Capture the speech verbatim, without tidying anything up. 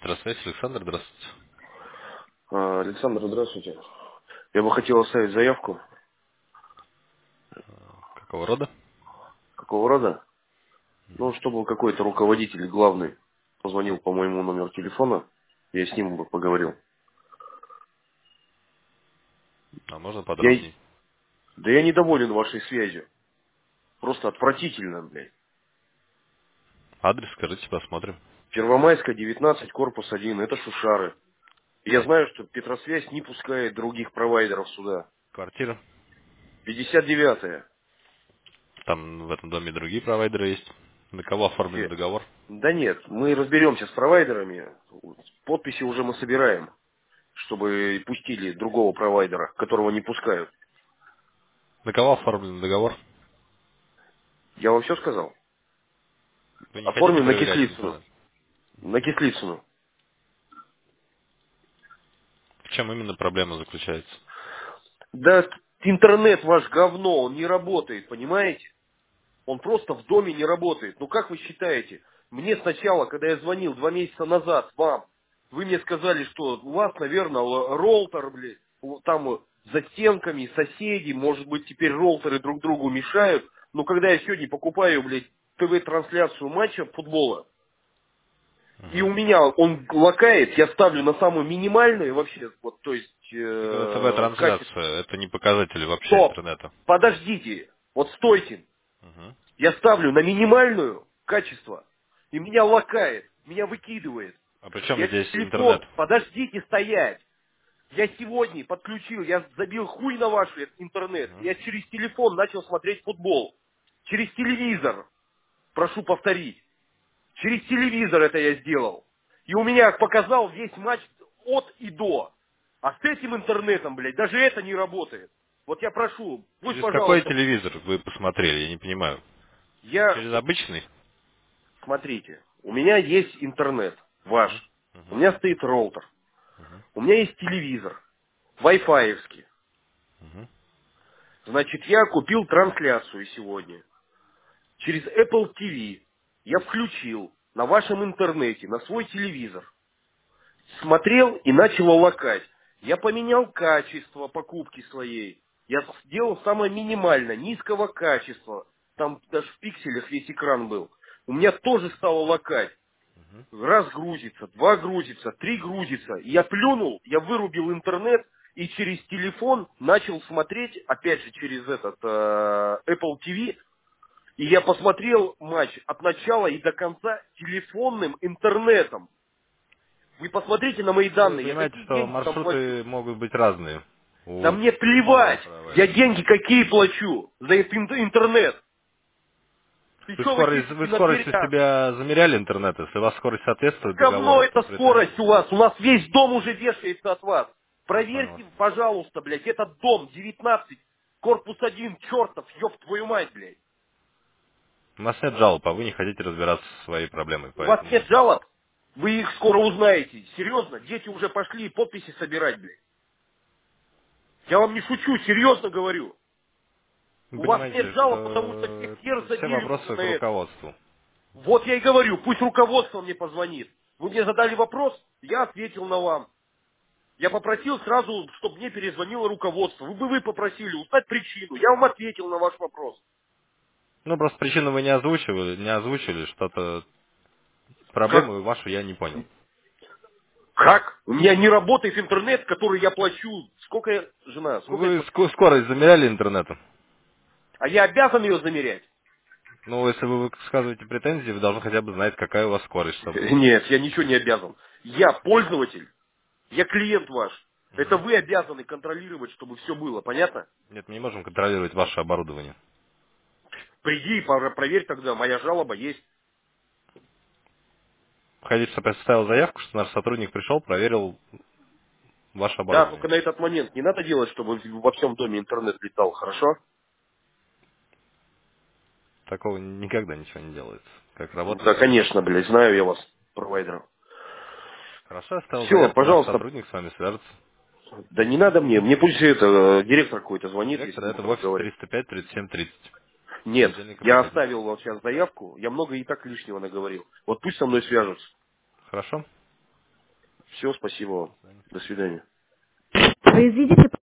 Петросвязь, Александр, здравствуйте. А, Александр, здравствуйте. Я бы хотел оставить заявку. Какого рода? Какого рода? Ну, чтобы какой-то руководитель главный позвонил по моему номеру телефона, я с ним бы поговорил. А можно Я, и- подробнее? да я недоволен вашей связью. Просто отвратительно, блядь. Адрес скажите, посмотрим. Первомайская, девятнадцать, корпус один, это Шушары. Я знаю, что Петросвязь не пускает других провайдеров сюда. Квартира. пятьдесят девятая. Там в этом доме другие провайдеры есть. На кого оформлен договор? Да нет, мы разберемся с провайдерами. Подписи уже мы собираем, чтобы пустили другого провайдера, которого не пускают. На кого оформлен договор? Я вам все сказал? Вы не хотите Оформим на проверять Кислицыну. информацию? На Кислицыну. В чем именно проблема заключается? Да интернет ваш говно, он не работает, понимаете? Он просто в доме не работает. Ну как вы считаете? Мне сначала, когда я звонил два месяца назад вам, вы мне сказали, что у вас, наверное, л- роутер, блядь, у- там э, за стенками соседи, может быть, теперь роутеры друг другу мешают. Но когда я сегодня покупаю, блядь, ТВ-трансляцию матча футбола, и Угу. у меня он лакает, я ставлю на самую минимальную вообще, вот, то есть, Так это э, качество. ТВ-трансляция, это не показатели вообще Стоп! интернета. Подождите! Вот стойте! Угу. Я ставлю на минимальную качество, и меня лакает, меня выкидывает. А при чем Я здесь интернет? телефон, подождите стоять! Я сегодня подключил, я забил хуй на ваш интернет. Угу. Я через телефон начал смотреть футбол. Через телевизор, прошу повторить. Через телевизор это я сделал. И у меня показал весь матч от и до. А с этим интернетом, блядь, даже это не работает. Вот я прошу, пусть, Через какой пожалуйста, телевизор вы посмотрели? Я не понимаю. я, Через обычный? смотрите, у меня есть интернет ваш. Угу. У Угу. меня стоит роутер. Угу. У меня есть телевизор. Вай-фаевский. Угу. Значит, я купил трансляцию сегодня. Через Apple ти ви я включил на вашем интернете, на свой телевизор. Смотрел и начал лакать. Я поменял качество покупки своей. Я сделал самое минимальное, низкого качества. Там даже в пикселях весь экран был. У меня тоже стало лакать. Раз грузится, два грузится, три грузится. И я плюнул, я вырубил интернет и через телефон начал смотреть, опять же через этот э, Apple ти ви. И я посмотрел матч от начала и до конца телефонным интернетом. Вы посмотрите на мои Вы данные, я понимаете, какие что деньги там плачу. маршруты могут быть разные Да у мне любого плевать, я провайдера. деньги какие плачу за этот ин- интернет. И Вы что вы скорость, сидите вы на скорость у дверях? себя замеряли интернет? Если у вас скорость соответствует Говно договору, то это скорость претензий. у вас, у нас весь дом уже вешается от вас. Я понял. Проверьте, пожалуйста, блядь, этот дом девятнадцать, корпус один, чертов, ёб твою мать, блядь. У нас нет жалоб, а вы не хотите разбираться со своей проблемой, У вас поэтому... нет жалоб? Вы их скоро узнаете. Серьезно, дети уже пошли подписи собирать, блядь. Я вам не шучу, серьезно говорю. Вы У вас нет понимаете, жалоб, потому что все что хер все забили уже вопросы на к это. руководству. Вот я и говорю, пусть руководство мне позвонит. Вы мне задали вопрос, я ответил на вам. Я попросил сразу, чтобы мне перезвонило руководство. Вы бы вы попросили узнать причину. Я вам ответил на ваш вопрос. Ну, просто причину вы не озвучивали, не озвучили, что-то... Как? Проблему вашу я не понял. Как? У меня не работает интернет, который я плачу. Сколько я, жена, сколько я Вы плачу? ск- скорость замеряли интернета? А я обязан ее замерять? Ну, если вы высказываете претензии, вы должны хотя бы знать, какая у вас скорость, чтобы... Нет, я ничего не обязан. Я пользователь, я клиент ваш. Это Мгм. вы обязаны контролировать, чтобы все было, понятно? Нет, мы не можем контролировать ваше оборудование. Приди и пора- проверь тогда, моя жалоба есть. Хотите, чтобы я составил заявку, что наш сотрудник пришел, проверил ваше Да, только оборудование. на этот момент не надо делать, чтобы во всем доме интернет летал, хорошо? Такого никогда ничего не делается. Как работает, Да, так и конечно, работает. блядь, знаю я вас, провайдеров. Хорошо, я оставил Все, заявку, наш пожалуйста. сотрудник с вами свяжется. Да не надо мне, мне пусть это, э, директор какой-то звонит, я с Директор ним это в буду офисе разговаривать. триста пять тридцать семь тридцать. Нет, Понедельник и я пятница. оставил вот сейчас заявку, я много и так лишнего наговорил. Вот пусть со мной свяжутся. Хорошо? Все, спасибо вам. До свидания. До свидания. Произведите